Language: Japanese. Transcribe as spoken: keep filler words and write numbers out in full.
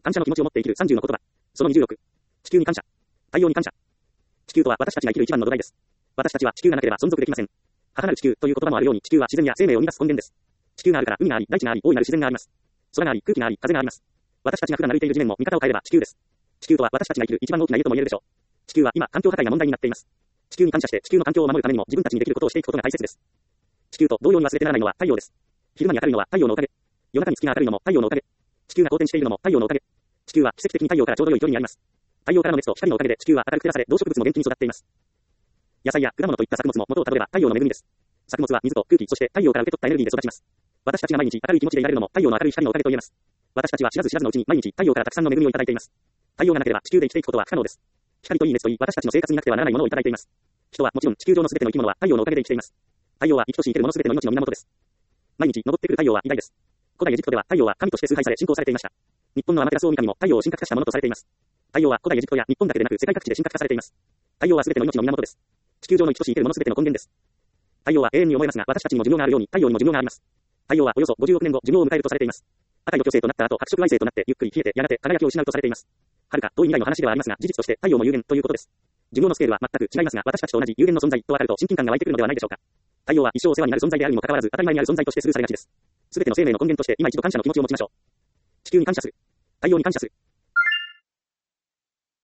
感謝の気持ちを持って生きるさんじゅうの言葉。そのにじゅうろく。地球に感謝。太陽に感謝。地球とは私たちが生きる一番の土台です。私たちは地球がなければ存続できません。母なる地球という言葉もあるように、地球は自然や生命を生み出す根源です。地球があるから海があり、大地があり、大いなる自然があります。空があり、空気があり、風があります。私たちが普段歩いている地面も見方を変えれば地球です。地球とは私たちが生きる一番大きな家とも言えるでしょう。地球は今、環境破壊が問題になっています。地球に感謝して地球の環境を守るためにも自分たちにできることをしていくことが大切です。地球と同様に忘れてならないのは太陽です。昼間に明るいのは太陽のおかげ。夜中に月が明るいのも太陽のおかげ。地球が公転しているのも太陽のおかげ。地球は奇跡的に太陽からちょうど良い距離にあります。太陽からの熱と光のおかげで地球は明るく照らされ、動植物も元気に育っています。野菜や果物といった作物も元をたどれば太陽の恵みです。作物は水と空気、そして太陽から受け取ったエネルギーで育ちます。私たちが毎日明るい気持ちでいられるのも太陽の明るい光のおかげと言えます。私たちは知らず知らずのうちに毎日太陽からたくさんの恵みをいただいています。太陽がなければ地球で生きていくことは不可能です。光といい熱といい、私たちの生活になくてはならないものをいただいています。人はもちろん地球上のすべての生き物は太陽のおかげで生きています。太陽は生きとし生けるものすべての命の源です。毎日昇ってくる太陽は偉大です。古代エジプトでは太陽は神として崇拝され信仰されていました。日本のアマテラスオオミカミも太陽を神格化したものとされています。太陽は古代エジプトや日本だけでなく世界各地で神格化されています。太陽はすべての命の源です。地球上の生きとし生けるものすべての根源です。太陽は永遠に思えますが、私たちにも寿命があるように太陽にも寿命があります。太陽はおよそごじゅうおくねんご寿命を迎えるとされています。赤い巨星となった後、白色矮星となってゆっくり冷えてやがて輝きを失うとされています。遥か遠い未来の話ではありますが、事実として太陽も有限ということです。寿命のスケールは全く違いますが、私たちと同じ有限の存在とわかると親近感が湧いてくるのではないでしょうか。太陽は一生お世話になる存在であるにもかかわらず、当たり前にある存在として崇されがちです。すべての生命の根源として今一度感謝の気持ちを持ちましょう。地球に感謝する。太陽に感謝する。